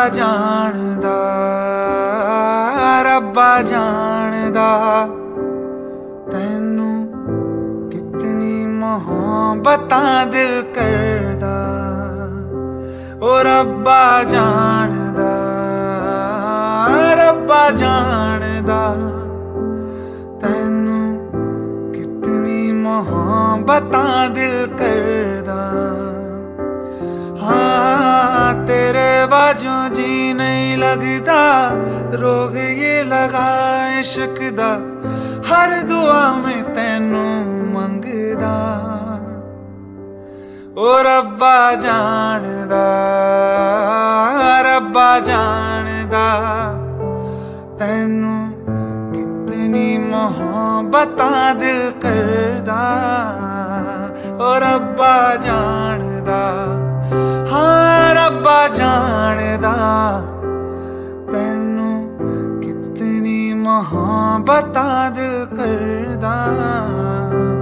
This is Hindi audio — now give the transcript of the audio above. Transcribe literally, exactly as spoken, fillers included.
जानदा, रब्बा जानदा तैनू कितनी मोहब्बतां दिल करदा। ओ रब्बा जानदा, रब्बा जानदा तैनू कितनी मोहब्बतां दिल करदा। हाँ तेरे बाजों जी नहीं लगता, रोग ये लगा इश्क दा, हर दुआ में तैनू मंगदा। ओ रब्बा जानदा, रब्बा जानदा तैनू कितनी मोहब्बतां दिल करदा। ओ रब्बा जानदा, हाँ रब्बा जानदा तैनू कितनी मोहब्बतां दिल करदा।